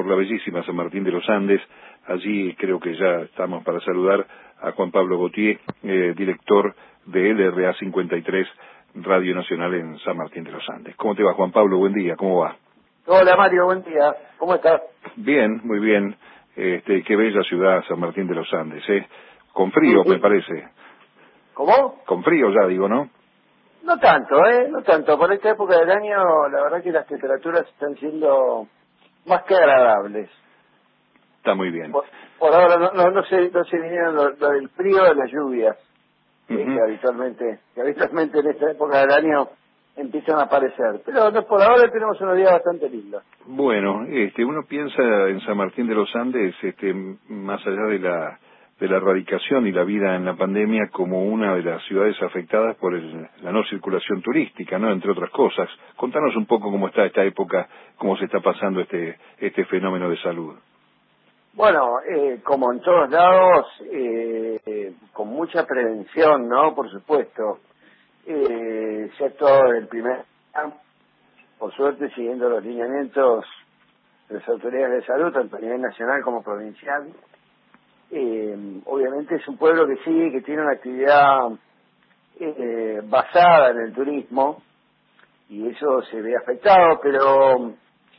la bellísima San Martín de los Andes. Allí creo que ya estamos para saludar a Juan Pablo Gautier, director de LRA 53, Radio Nacional en San Martín de los Andes. ¿Cómo te va, Juan Pablo? Buen día, ¿cómo va? Hola, Mario, buen día. ¿Cómo estás? Bien, muy bien. Qué bella ciudad San Martín de los Andes, ¿eh? Con frío, Sí. me parece. ¿Cómo? Con frío ya, digo, ¿no? No tanto, No tanto. Por esta época del año, la verdad que las temperaturas están siendo más que agradables. Está muy bien. Por ahora no se vinieron lo del frío de las lluvias, Ujú. que habitualmente en esta época del año empiezan a aparecer. Pero por ahora tenemos unos días bastante lindos. Bueno, uno piensa en San Martín de los Andes, más allá de la erradicación y la vida en la pandemia, como una de las ciudades afectadas por la no circulación turística, ¿no? Entre otras cosas. Contanos un poco cómo está esta época, cómo se está pasando este fenómeno de salud. Bueno, como en todos lados, con mucha prevención, ¿no? Por supuesto. Se ha actuado el primer día, por suerte, siguiendo los lineamientos de las autoridades de salud, tanto a nivel nacional como provincial. Obviamente es un pueblo que tiene una actividad basada en el turismo, y eso se ve afectado, pero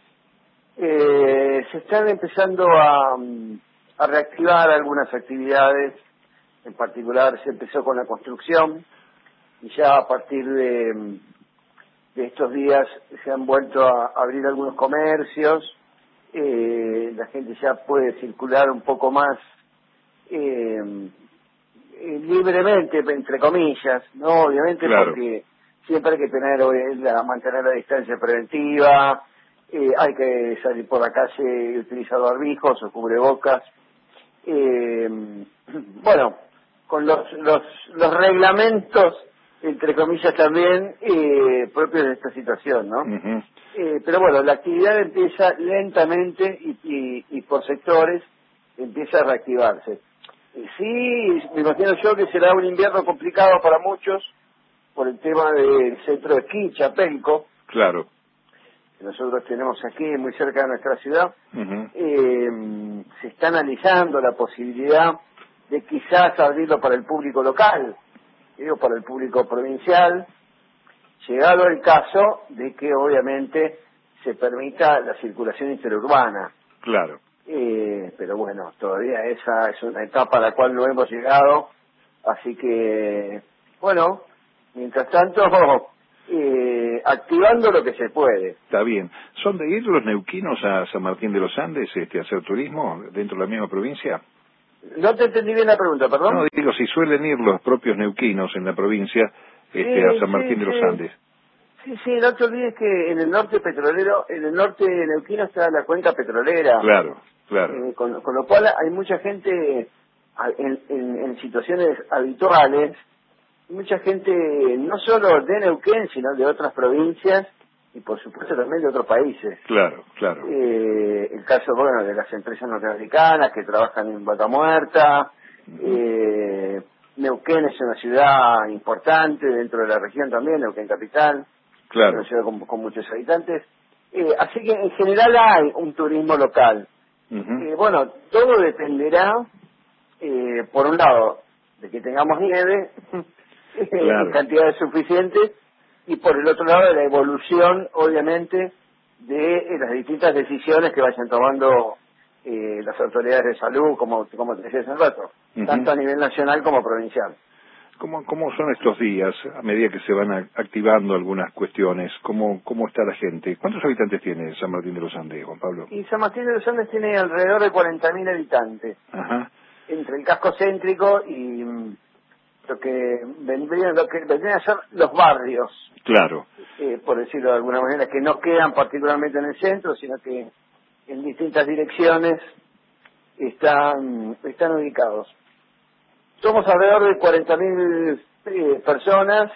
se están empezando a reactivar algunas actividades. En particular se empezó con la construcción, y ya a partir de estos días se han vuelto a abrir algunos comercios. La gente ya puede circular un poco más libremente, entre comillas, ¿no? Obviamente, Claro. porque siempre hay que mantener la distancia preventiva, hay que salir por la calle y utilizar barbijos o cubrebocas. Bueno, con los reglamentos, entre comillas también, propios de esta situación, ¿no? Ujú. Pero bueno, la actividad empieza lentamente y por sectores empieza a reactivarse. Sí, me imagino yo que será un invierno complicado para muchos por el tema del centro de esquí, Chapelco, Claro. que nosotros tenemos aquí muy cerca de nuestra ciudad. Ujú. Se está analizando la posibilidad de quizás abrirlo para el público local, digo, para el público provincial, llegado el caso de que obviamente se permita la circulación interurbana. Claro. Pero bueno, todavía esa es una etapa a la cual no hemos llegado, así que, bueno, mientras tanto, activando lo que se puede. Está bien. ¿Son de ir los neuquinos a San Martín de los Andes a hacer turismo dentro de la misma provincia? No te entendí bien la pregunta, No, perdón. digo, si suelen ir los propios neuquinos en la provincia a San Martín de los Andes. Sí, no te olvides que en el norte petrolero, en el norte neuquino está la cuenca petrolera. Claro, claro. Con lo cual hay mucha gente en situaciones habituales, mucha gente no solo de Neuquén, sino de otras provincias y por supuesto también de otros países. Claro, claro. El caso, bueno, de las empresas norteamericanas que trabajan en Vaca Muerta. Neuquén es una ciudad importante dentro de la región también, Neuquén capital, Claro. una ciudad con muchos habitantes. Así que en general hay un turismo local. Ujú. Bueno, todo dependerá, por un lado, de que tengamos nieve en Claro. cantidades suficientes, y por el otro lado de la evolución, obviamente, de las distintas decisiones que vayan tomando las autoridades de salud, como te decía hace un rato, Ujú. tanto a nivel nacional como provincial. ¿Cómo son estos días a medida que se van activando algunas cuestiones? ¿Cómo está la gente? ¿Cuántos habitantes tiene San Martín de los Andes, Juan Pablo? Y San Martín de los Andes tiene alrededor de 40.000 habitantes, Ajá. entre el casco céntrico y lo que vendrían a ser los barrios, Claro. por decirlo de alguna manera, que no quedan particularmente en el centro, sino que en distintas direcciones están ubicados. Somos alrededor de 40.000 personas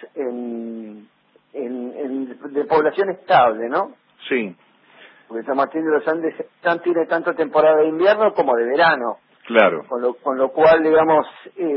de población estable, ¿no? Sí, Porque San Martín de los Andes tiene tanto temporada de invierno como de verano, claro. con lo cual, digamos,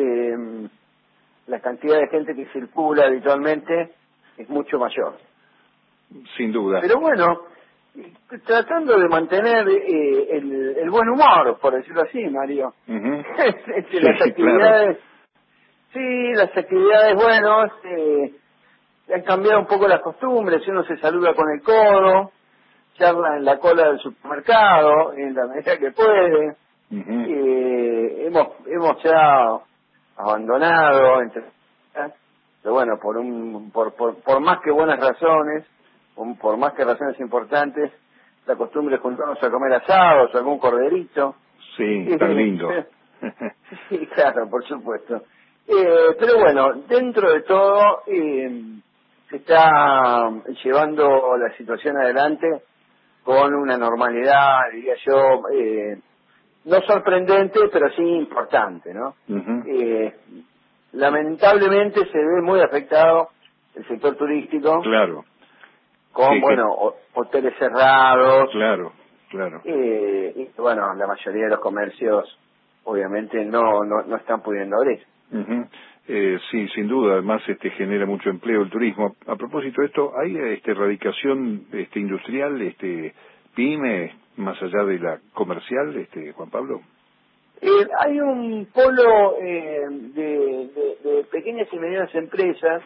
la cantidad de gente que circula habitualmente es mucho mayor. Sin duda. Pero bueno, tratando de mantener el buen humor, por decirlo así, Mario. Ujú. Las actividades, Claro. sí, las actividades, bueno, han cambiado un poco las costumbres. Uno se saluda con el codo, charla en la cola del supermercado, en la medida que puede. Ujú. Hemos ya abandonado, pero bueno, por más que buenas razones, por más que razones importantes, la costumbre es juntarnos a comer asados o algún corderito. Sí, tan lindo. Sí, claro, por supuesto. Pero bueno, dentro de todo se está llevando la situación adelante con una normalidad, diría yo, no sorprendente, pero sí importante, ¿no? Ujú. Lamentablemente se ve muy afectado el sector turístico Claro. con, Sí, que, bueno, hoteles cerrados, claro, claro. y bueno, la mayoría de los comercios obviamente no están pudiendo abrir. Ujú. Sí, sin duda, además genera mucho empleo el turismo. A propósito de esto, ¿hay erradicación industrial, pyme, más allá de la comercial, Juan Pablo? Hay un polo de pequeñas y medianas empresas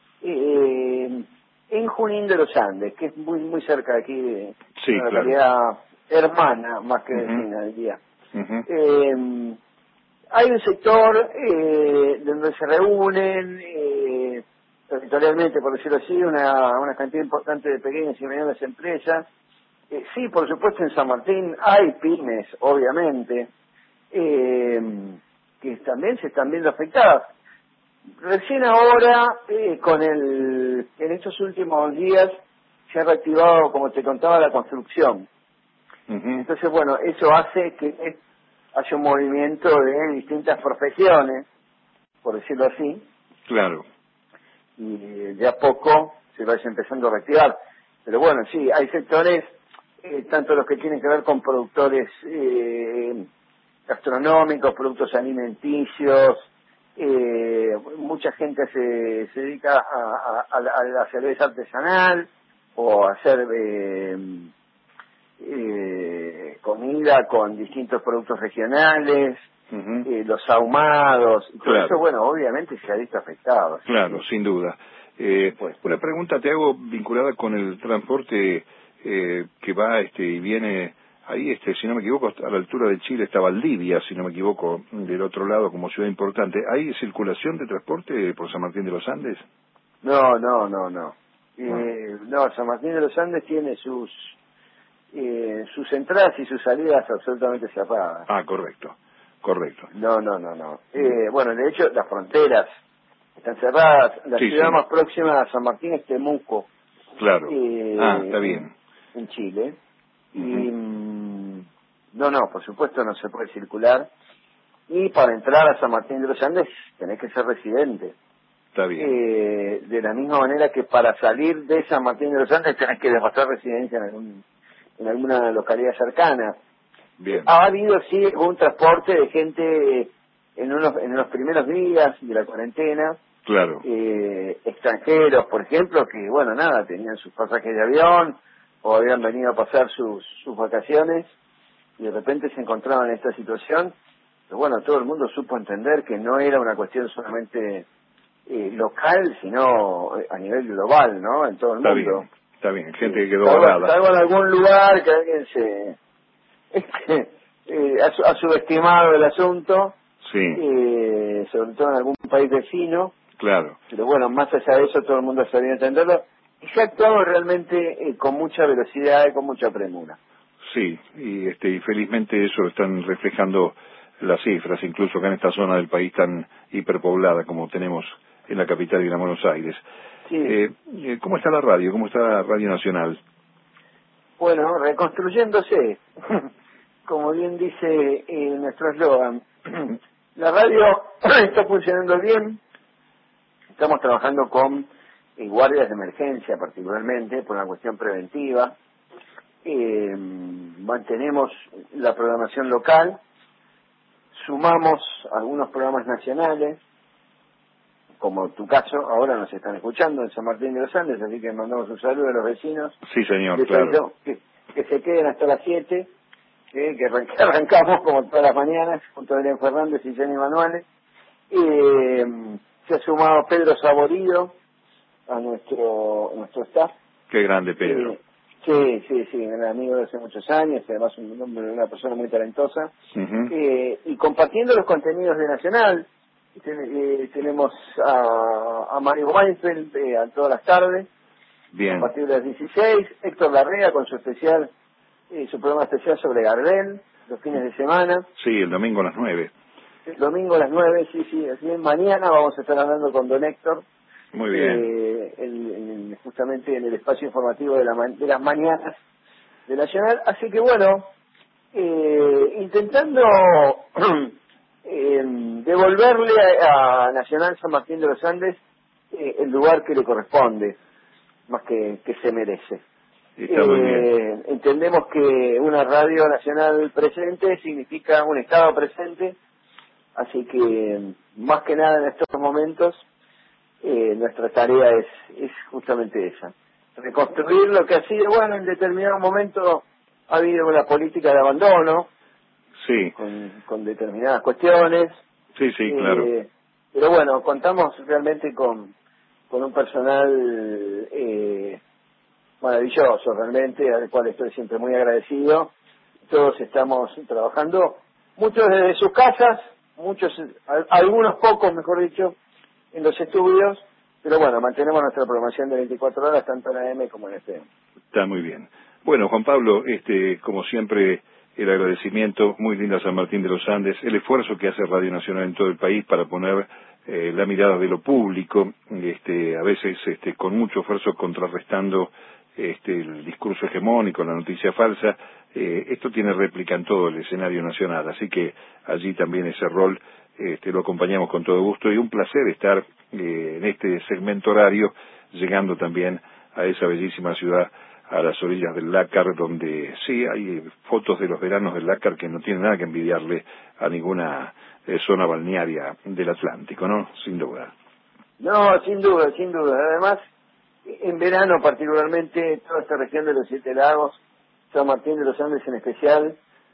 en Junín de los Andes, que es muy cerca de aquí, de Sí, una claro. localidad hermana, más que Ujú, vecina, diría. ujú. Hay un sector donde se reúnen territorialmente, por decirlo así, una cantidad importante de pequeñas y medianas empresas. Sí, por supuesto, en San Martín hay pymes, obviamente, eh, que también se están viendo afectadas. Recién ahora, en estos últimos días, se ha reactivado, como te contaba, la construcción. Ujú. Entonces, bueno, eso hace que haya un movimiento de distintas profesiones, por decirlo así, Claro. y de a poco se vaya empezando a reactivar. Pero bueno, sí, hay sectores, tanto los que tienen que ver con productores gastronómicos, productos alimenticios, mucha gente se dedica a la cerveza artesanal o a hacer comida con distintos productos regionales, Ujú. los ahumados, y todo eso, Claro. bueno, obviamente se ha visto afectado, sí, Claro, sí, sin duda. por supuesto. Una pregunta te hago vinculada con el transporte que va y viene ahí, si no me equivoco, a la altura de Chile está Valdivia, si no me equivoco, del otro lado como ciudad importante. ¿Hay circulación de transporte por San Martín de los Andes? No. No. No, San Martín de los Andes tiene sus entradas y sus salidas absolutamente cerradas. Ah, correcto, correcto. No. Bueno, de hecho, las fronteras están cerradas. La Sí, ciudad sí, más próxima a San Martín es Temuco, claro. Ah, está eh, bien. en Chile. Y Ujú. no, por supuesto no se puede circular. Y para entrar a San Martín de los Andes tenés que ser residente. Está bien. De la misma manera que para salir de San Martín de los Andes tenés que demostrar residencia en alguna localidad cercana. Bien, Ha habido sí un transporte de gente en los primeros días de la cuarentena, claro. extranjeros, por ejemplo, que bueno, nada, tenían sus pasajes de avión o habían venido a pasar sus vacaciones y de repente se encontraban en esta situación. Pero bueno, todo el mundo supo entender que no era una cuestión solamente local, sino a nivel global, ¿no? En todo el Está mundo. bien, está bien. Gente que quedó Salvo, varada. salvo en algún lugar que alguien ha subestimado el asunto, Sí, sobre todo en algún país vecino, claro. pero bueno, más allá de eso todo el mundo ha sabido entenderlo y se ha actuado realmente con mucha velocidad y con mucha premura. Sí, y felizmente eso lo están reflejando las cifras, incluso acá en esta zona del país tan hiperpoblada como tenemos en la capital y en Buenos Aires. Sí, ¿Cómo está la radio? ¿Cómo está Radio Nacional? bueno, reconstruyéndose, como bien dice nuestro eslogan, la radio está funcionando bien, estamos trabajando con guardias de emergencia particularmente por una cuestión preventiva, mantenemos la programación local, sumamos algunos programas nacionales, como tu caso, ahora nos están escuchando en San Martín de los Andes, así que mandamos un saludo a los vecinos. Sí, señor, Les claro. aviso que se queden hasta las 7, que arrancamos como todas las mañanas, junto a Adrián Fernández y Jenny Manuales. Se ha sumado Pedro Saborido a nuestro staff. Qué grande, Pedro. Sí, un amigo de hace muchos años, además una persona muy talentosa. Y compartiendo los contenidos de Nacional, tenemos a Mario Weinfeld a todas las tardes, Bien. a partir de las 16, Héctor Larrea con su programa especial sobre Gardel, los fines de semana. Sí, el domingo a las 9. El domingo a las 9, sí, así es. Mañana vamos a estar hablando con don Héctor. Muy bien. Justamente en el espacio informativo de las mañanas de Nacional. Así que bueno, intentando devolverle a Nacional San Martín de los Andes el lugar que le corresponde, más que se merece. Está muy bien. Entendemos que una radio nacional presente significa un Estado presente, así que más que nada en estos momentos nuestra tarea es justamente esa, reconstruir lo que ha sido. Bueno, en determinado momento ha habido una política de abandono, sí, con determinadas cuestiones. Sí, claro. Pero bueno, contamos realmente con un personal maravilloso, realmente, al cual estoy siempre muy agradecido. Todos estamos trabajando, muchos desde sus casas, algunos pocos, mejor dicho, en los estudios, pero bueno, mantenemos nuestra programación de 24 horas, tanto en AM como en FM. Está muy bien. Bueno, Juan Pablo, como siempre, el agradecimiento, muy linda San Martín de los Andes, el esfuerzo que hace Radio Nacional en todo el país para poner la mirada de lo público, a veces con mucho esfuerzo contrarrestando el discurso hegemónico, la noticia falsa. Esto tiene réplica en todo el escenario nacional, así que allí también ese rol lo acompañamos con todo gusto, y un placer estar en este segmento horario, llegando también a esa bellísima ciudad, a las orillas del Lácar, donde sí hay fotos de los veranos del Lácar que no tienen nada que envidiarle a ninguna zona balnearia del Atlántico, ¿no? Sin duda. No, sin duda. Además, en verano particularmente, toda esta región de los Siete Lagos, San Martín de los Andes en especial,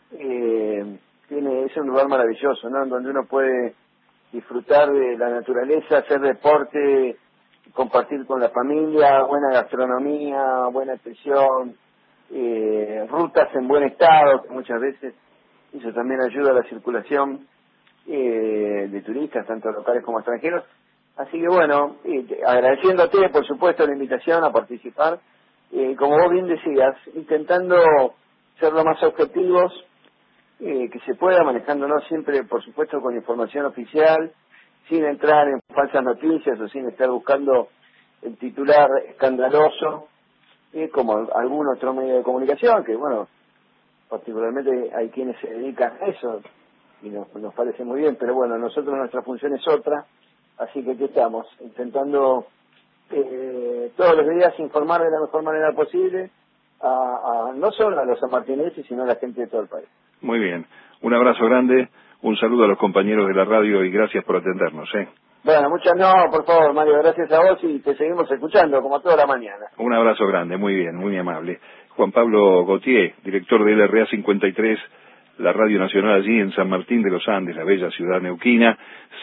es un lugar maravilloso, ¿no? Donde uno puede disfrutar de la naturaleza, hacer deporte, compartir con la familia, buena gastronomía, buena atención, rutas en buen estado, que muchas veces eso también ayuda a la circulación de turistas, tanto locales como extranjeros. Así que bueno, agradeciéndote por supuesto la invitación a participar, como vos bien decías, intentando ser lo más objetivos que se pueda, manejándonos siempre por supuesto con información oficial, sin entrar en falsas noticias o sin estar buscando el titular escandaloso, como algún otro medio de comunicación, que bueno, particularmente hay quienes se dedican a eso y nos parece muy bien, pero bueno, nosotros nuestra función es otra, así que aquí estamos, intentando todos los días informar de la mejor manera posible no solo a los sanmartineses, sino a la gente de todo el país. Muy bien, un abrazo grande, un saludo a los compañeros de la radio y gracias por atendernos. Bueno, por favor, Mario, gracias a vos y te seguimos escuchando como toda la mañana. Un abrazo grande, muy bien, muy amable. Juan Pablo Gautier, director de LRA 53, la Radio Nacional allí en San Martín de los Andes, la bella ciudad neuquina.